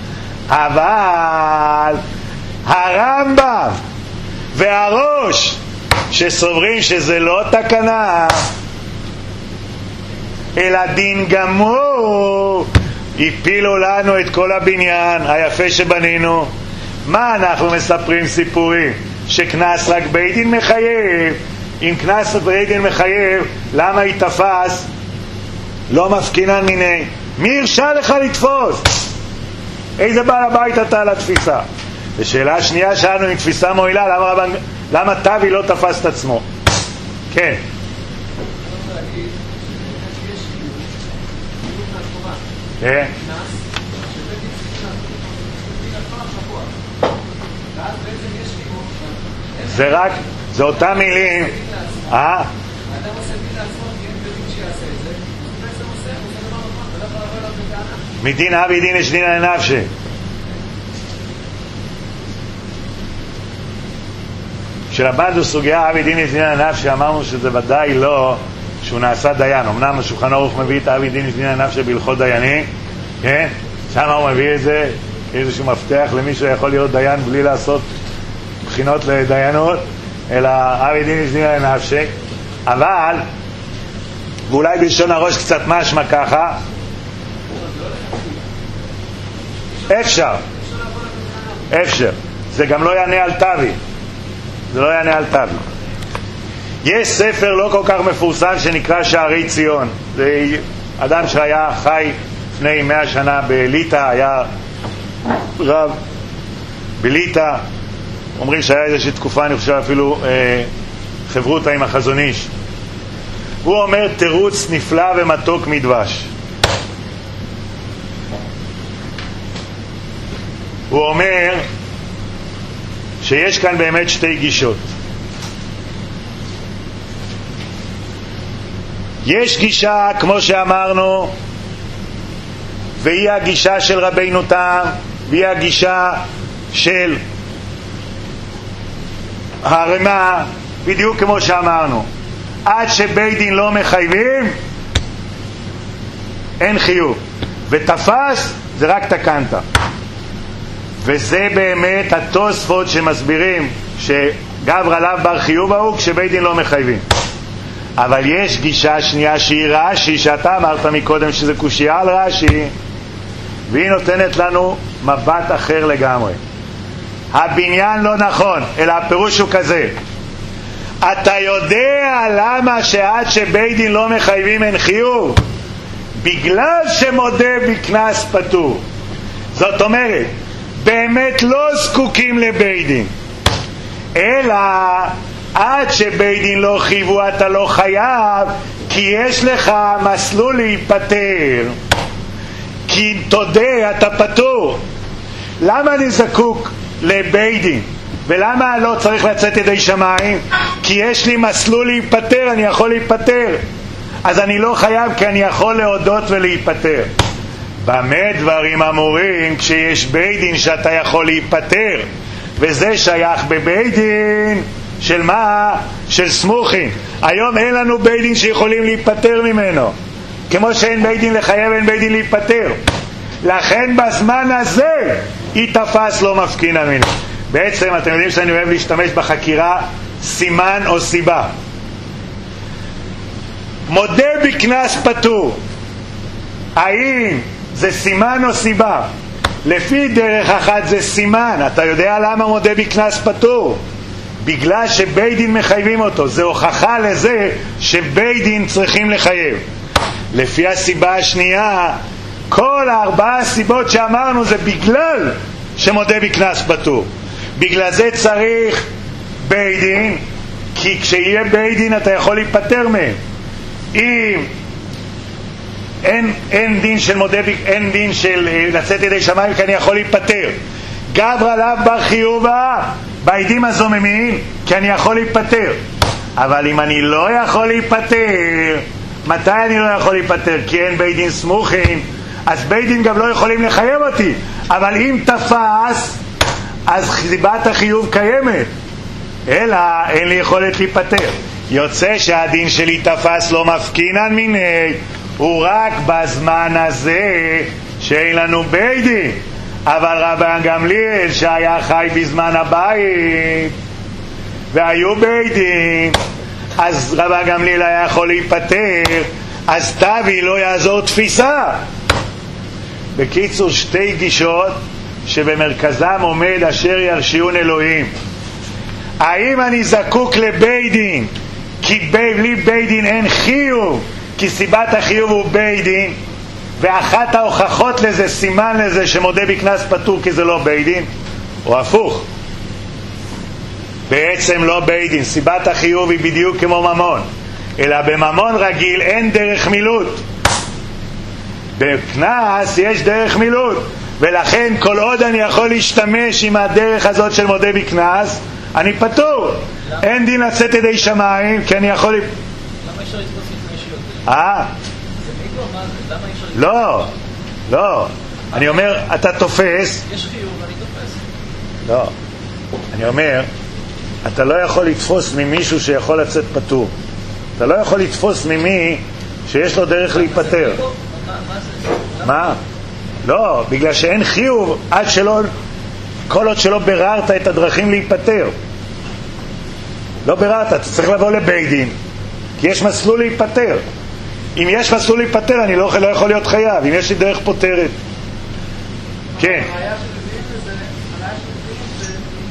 אבל הרמב"ם והראש שסוברים שזה לא תקנה אלא דין גמור, הפילו לנו את כל הבניין היפה שבנינו. מה אנחנו מספרים סיפורים? שכנס רק בית דין מחייב. אם כנס רק בית דין מחייב, למה היא תפס לא מפקינן מיני? מי הרשה לך לתפוס? איזה בעל הבית אתה על התפיסה? ושאלה שנייה שאלנו, אם תפיסה מועילה, למה תבי לא תפס את עצמו? כן. כן. זה רק, זה אותם מילים. מדין אבי דין יש דין לנפשי. כשלמדנו סוגיה אבי דין יש דין לנפשי, אמרנו שזה ודאי לא שהוא נעשה דיין. אמנם השולחן ערוך מביא את אבי דין יש דין לנפשי בהלכות דיינים, כן? שם הוא מביא את זה איזשהו מפתח למישהו יכול להיות דיין בלי לעשות בחינות לדיינות, אלא אבי דין יש דין לנפשי. אבל ואולי בלשון הראש קצת משמע ככה, אפשר זה גם לא יענה על תווי. זה לא יענה על תווי. יש ספר לא כל כך מפורסם שנקרא שערי ציון. זה אדם שהיה חי לפני 100 שנה בליטא, היה רב בליטא. אומרים שהיה איזושהי תקופה, אני חושב אפילו חברותה עם החזון איש. הוא אומר תירוץ נפלא ומתוק מדבש. הוא אומר שיש כאן באמת שתי גישות. יש גישה, כמו שאמרנו, והיא הגישה של רבינו תם, והיא הגישה של הרמה, בדיוק כמו שאמרנו. עד שבית דין לא מחייבים, אין חיוב. ותפס, זה רק תקנת. וזה באמת התוספות שמסבירים שגבר עליו בר חיוב ההוא כשבית דין לא מחייבים. אבל יש גישה שנייה שהיא רש"י, שאתה אמרת מקודם שזה קושיה על רש"י, והיא נותנת לנו מבט אחר לגמרי. הבניין לא נכון, אלא הפירוש הוא כזה: אתה יודע למה שעד שבית דין לא מחייבים אין חיוב? בגלל שמודה בקנס פטור. זאת אומרת, באמת לא זקוקים לבית דין, אלא עד שבית דין לא חייבו אתה לא חייב, כי יש לך מסלול להיפטר, כי תודה אתה פטור. למה אני זקוק לבית דין? ולמה לא צריך לצאת ידי שמיים? כי יש לי מסלול להיפטר, אני יכול להיפטר, אז אני לא חייב, כי אני יכול להודות ולהיפטר. במה דברים אמורים כשיש בית דין שאתה יכול להיפטר? וזה שייך בבית דין של מה? של סמוכים. היום אין לנו בית דין שיכולים להיפטר ממנו, כמו שאין בית דין לחייב, אין בית דין להיפטר. לכן בזמן הזה היא תפס לא מפקין אמינו. בעצם אתם יודעים שאני אוהב להשתמש בחקירה סימן או סיבה. מודה בקנס פטור, האם זה סימן או סיבה? לפי דרך אחת זה סימן. אתה יודע למה מודה בקנס פטור? בגלל שבית דין מחייבים אותו. זה הוכחה לזה שבית דין צריכים לחייב. לפי הסיבה השנייה, כל 4 סיבות שאמרנו זה בגלל שמודה בקנס פטור. בגלל זה צריך בית דין, כי כשיהיה בית דין אתה יכול להיפטר מהם. אם אין דין של מודה, אין דין של לצאת ידי שמיים, כי אני יכול להיפטר. גבר עליו בר חיובה בעדים הזוממים, כי אני יכול להיפטר. אבל אם אני לא יכול להיפטר, מתי אני לא יכול להיפטר? כי אין בית דין סמוכים, אז בית דין גם לא יכולים לחייב אותי. אבל אם תפס, אז סיבת החיוב קיימת, אלא אין לי יכולת להיפטר. יוצא שהדין שלי תפס לא מפקינן מיני, הוא רק בזמן הזה שאין לנו בית דין. אבל רבן גמליאל שהיה חי בזמן הבית והיו בית דין, אז רבן גמליאל היה יכול להיפטר, אז תביא לא יעזור תפיסה. בקיצור, שתי גישות שבמרכזם עומד אשר ירשיעון אלוהים. האם אני זקוק לבית דין כי בלי בית דין אין חיוב, כי סיבת החיוב הוא בית דין, ואחת ההוכחות לזה, סימן לזה שמודה בקנס פטור כי זה לא בית דין, או הפוך, בעצם לא בית דין. סיבת החיוב היא בדיוק כמו ממון, אלא בממון רגיל אין דרך מילוט, בקנס יש דרך מילוט. ולכן כל עוד אני יכול להשתמש עם הדרך הזאת של מודה בקנס, אני פטור. אין דין לצאת ידי שמיים, כי אני יכול... למה אפשר לתפוס לפני שיותר? לא, אני אומר, אתה תופס, יש חיוב, אני תופס. לא, אני אומר, אתה לא יכול לתפוס ממישהו שיכול לצאת פטור. אתה לא יכול לתפוס ממי שיש לו דרך להיפטר. מה? לא, בגלל שאין חיוב עד שלא, כל עוד שלא בררת את הדרכים להיפטר. לא בררת, אתה צריך לבוא לבית דין, כי יש מסלול להיפטר. אם יש מסלול להיפטר, אני לא יכול להיות חייב, אם יש לי דרך פותרת. כן. הבעיה של דין זה, הבעיה של דין זה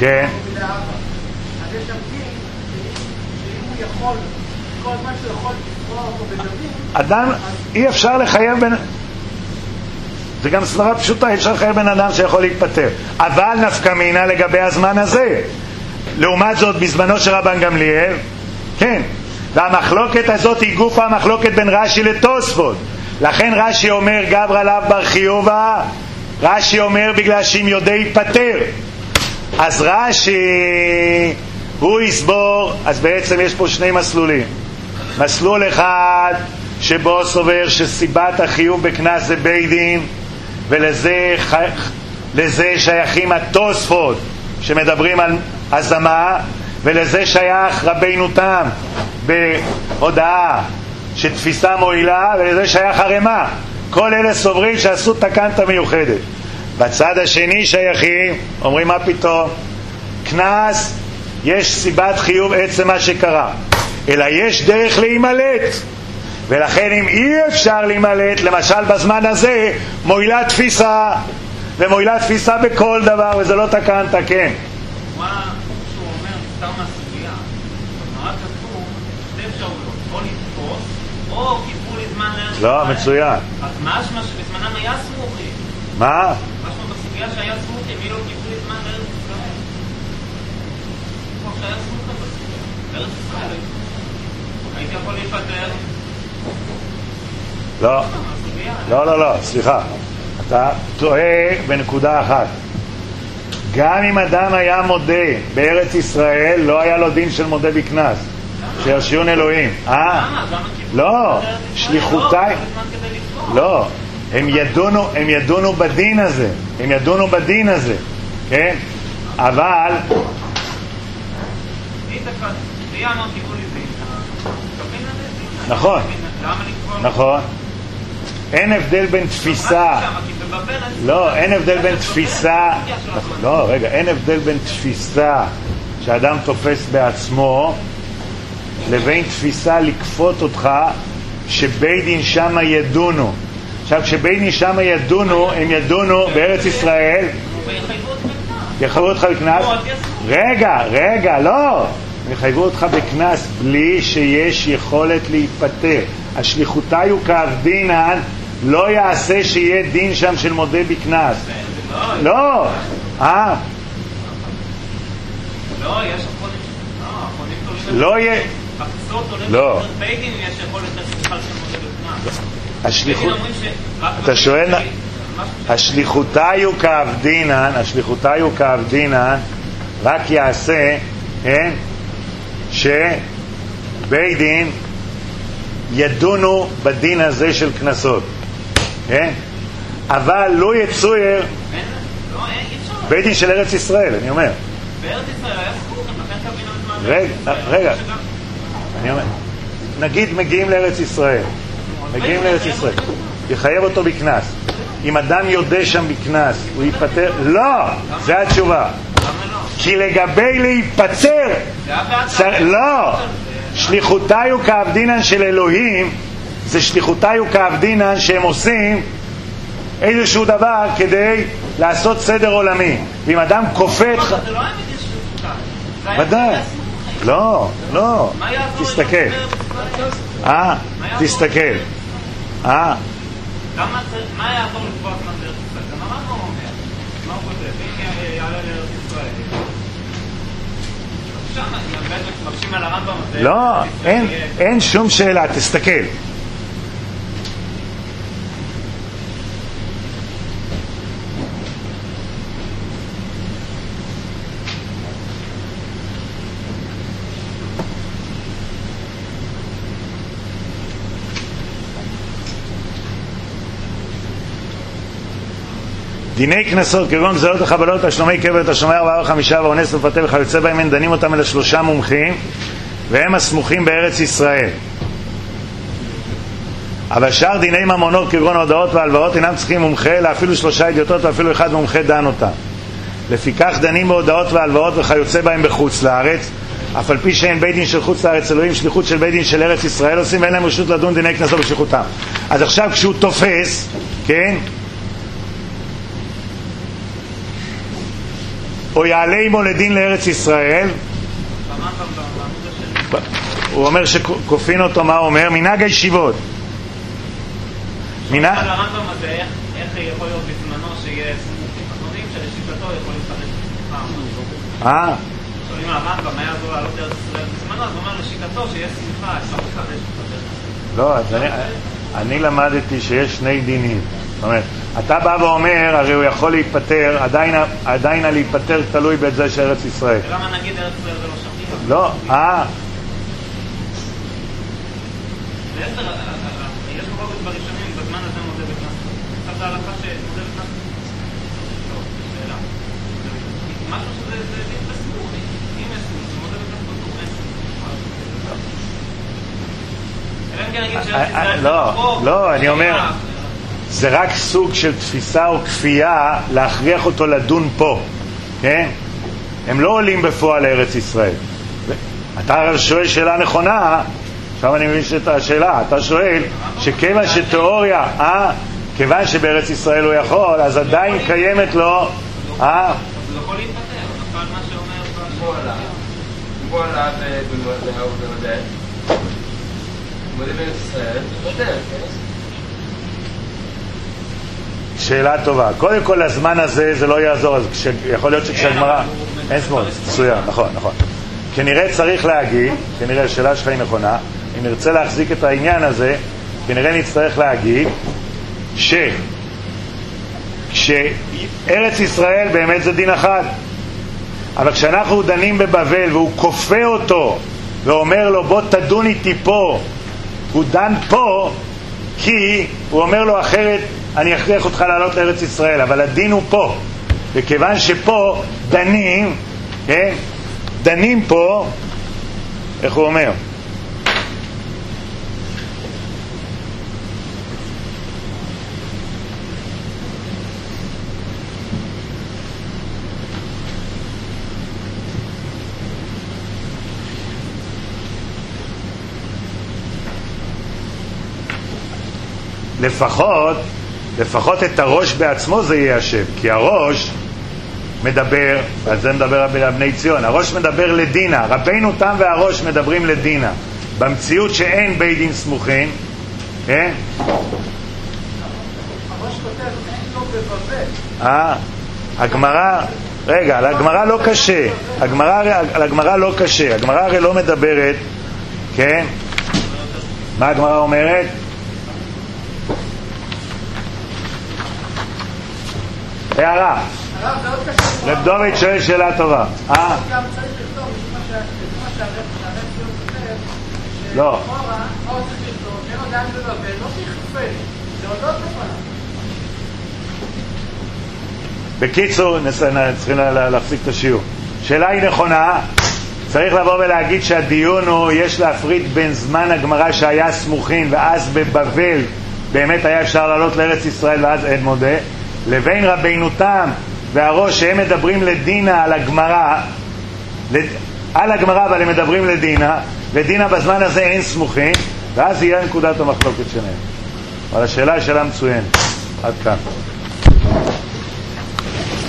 כן. אז יש שם דין, שאם הוא יכול, כל הזמן שהוא יכול לפרוע אותו בדמים, אדם, אי אפשר לחייב בין... זה גם סברה פשוטה, אי אפשר לחייב בן אדם שיכול להתפטר. אבל נפקא מינה לגבי הזמן הזה. לעומת זאת, בזמנו של רבן גמליאל, כן, והמחלוקת הזאת היא גוף המחלוקת בין רש"י לתוספות. לכן רש"י אומר גברא לאו בר חיובה, רש"י אומר בגלל שאם יודע ייפטר. אז רש"י הוא יסבור, אז בעצם יש פה שני מסלולים. מסלול אחד שבו סובר שסיבת החיוב בקנס זה בית דין, ולזה שייכים התוספות שמדברים על הזמה, ולזה שייך רבינו תם בהודעה שתפיסה מועילה, ולזה שייך הרמה. כל אלה סוברים שעשו תקנתא מיוחדת. בצד השני שייכים, אומרים מה פתאום? קנס, יש סיבת חיוב עצם מה שקרה, אלא יש דרך להימלט, ולכן אם אי אפשר להימלט, למשל בזמן הזה מועילה תפיסה, ומועילה תפיסה בכל דבר, וזה לא תקנתא, כן. מה שהוא אומר, סתם מהסוגיה, בגמרא כתוב, שתי אפשרויות, או לתפוס, או קיפול לזמן לארץ ישראל. לא, מצוין. אז משמע שבזמנם היה סמוכים. מה? משמע בסוגיה שהיה סמוכים, מי לא קיפול לזמן לארץ ישראל? כמו שהיה סמוכים בסוגיה, לארץ ישראל. הייתי יכול להיפטר? לא, סליחה. אתה טועה בנקודה אחת. גם אם אדם היה מודה בארץ ישראל, לא היה לו דין של מודה בקנס, שהרשיון אלוהים. לא, שליחותיי, לא, הם ידונו בדין הזה, כן? אבל נכון, אין הבדל בין תפיסה, אין הבדל בין תפיסה שאדם תופס בעצמו לבין תפיסה לקפות אותך שבית דין שמה ידונו. עכשיו כשבית דין שמה ידונו, הם ידונו בארץ ישראל, יחייבו אותך בקנס. רגע, לא, הם יחייבו אותך בקנס בלי שיש יכולת להיפטר. השליחותי הוא כעבדינן, לא יעשה שיהיה דין שם של מודה בקנס. לא, יש לא יהיה, לא, אתה שואל, השליחותי הוא כעבדינן, רק יעשה שבית דין ידונו בדין הזה של קנסות, אבל לא יצויר בית דין של ארץ ישראל. אני אומר בארץ ישראל היה ספורים, לכן תבינו רגע, אני אומר, נגיד מגיעים לארץ ישראל, יחייב אותו בקנס. אם אדם יודע שם בקנס הוא ייפטר? לא, זה התשובה. כי לגבי להיפטר, לא, שליחותי הוא כעבדינן של אלוהים, זה שליחותי הוא כעבדינן שהם עושים איזשהו דבר כדי לעשות סדר עולמי. ואם אדם קופט, זה לא היה בדיוק שליחותי, ודאי, לא, תסתכל, תסתכל, מה יעזור לקבוע זמן בארץ ישראל? גם אמרנו אומר, מה הוא כותב? אם יעלה לארץ ישראל, שם מבשים על הרמב"ם הזה. לא, אין שום שאלה, תסתכל. דיני קנסות כגון גזלות וחבלות, תשלומי קבר, תשלומי 4 ו5 ואונס ופתה וכיוצא בהם, אין דנים אותם אלא 3 מומחים, והם הסמוכים בארץ ישראל. אבל שאר דיני ממונות כגון הודעות והלוואות אינם צריכים מומחה, אלא אפילו 3 ידיעותות ואפילו 1 מומחה דן אותם. לפיכך דנים בהודעות והלוואות וכיוצא בהם בחוץ לארץ, אף על פי שאין בית דין של חוץ לארץ אלוהים, שליחות של בית דין של ארץ ישראל עושים, ואין להם רשות לדון דיני קנסות בשליחותם. אז עכשיו כשהוא תופס, כן, או יעלה עמו לדין לארץ ישראל. הוא אומר שכופין אותו, מה הוא אומר? מנהג הישיבות. על הרמב"ם הזה, איך יכול להיות בזמנו שיהיה סמוכים? שלשיטתו יכול להתחדש. שואלים על הרמב"ם, מה יעזור לעלות לארץ ישראל בזמנו? אז הוא אומר לשיטתו שיש שמחה, אפשר להתחדש. לא, אני למדתי שיש שני דינים. זאת אומרת, אתה בא ואומר, הרי הוא יכול להיפטר, עדיין להיפטר תלוי בזה שארץ ישראל. למה נגיד ארץ ישראל זה לא שכיח? לא, יש מחלוקת בראשונים, בזמן הזה מודה בקנס. עכשיו זה ההלכה שמודה בקנס. לא, שאלה. משהו שזה דין בסמוך. אם יש סמוך, זה מודה בקנס בטוח, אין סמוך. אלא אם כן נגיד שארץ ישראל זה רחוק. לא, אני אומר, זה רק סוג של תפיסה או כפייה להכריח אותו לדון פה. כן? הם לא עולים בפועל לארץ ישראל. אתה שואל שאלה נכונה, עכשיו אני מבין את השאלה, אתה שואל שכיוון שתיאוריה, כיוון שבארץ ישראל הוא יכול, אז עדיין קיימת לו, הוא יכול להתפטר, נפל מה שאומר בוא עליו ומודה, מודה בארץ ישראל, מודה, כן? שאלה טובה. קודם כל, הזמן הזה זה לא יעזור, אז יכול להיות שכשהגמרא... אין שמאל, מצוין, נכון. כנראה צריך להגיד, כנראה השאלה שלך היא נכונה, אם נרצה להחזיק את העניין הזה, כנראה נצטרך להגיד כשארץ ישראל באמת זה דין אחד. אבל כשאנחנו דנים בבבל והוא כופה אותו ואומר לו בוא תדון איתי פה, הוא דן פה כי הוא אומר לו אחרת אני אכריח אותך לעלות לארץ ישראל, אבל הדין הוא פה, וכיוון שפה דנים, כן? דנים פה, איך הוא אומר? לפחות את הראש בעצמו זה יישב, כי הראש מדבר, על זה מדבר על בני ציון, הראש מדבר לדינה, רבינו תם והראש מדברים לדינה, במציאות שאין בית דין סמוכים, כן? הראש כותב, אין לו בבבל. הגמרא, רגע, על הגמרא לא קשה, על הגמרא לא קשה, הגמרא הרי לא מדברת, כן? מה הגמרא אומרת? הערה. רב דוד שואל שאלה טובה. גם צריך לכתוב, מה שהרב ציון כותב, לא. מה הוא צריך לכתוב? אין עוד דן בבבל, לא תכפה, זה עוד לא תפנה. בקיצור, צריכים להפסיק את השיעור. שאלה היא נכונה, צריך לבוא ולהגיד שהדיון הוא, יש להפריד בין זמן הגמרא שהיה סמוכין ואז בבבל באמת היה אפשר לעלות לארץ ישראל ואז אין מודה, לבין רבינו תם והראש שהם מדברים לדינה על הגמרא, על הגמרא אבל הם מדברים לדינה, ודינה בזמן הזה אין סמוכים, ואז יהיה נקודת המחלוקת שלהם. אבל השאלה היא שאלה מצוינת. עד כאן.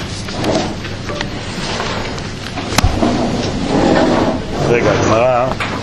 רגע, הגמרא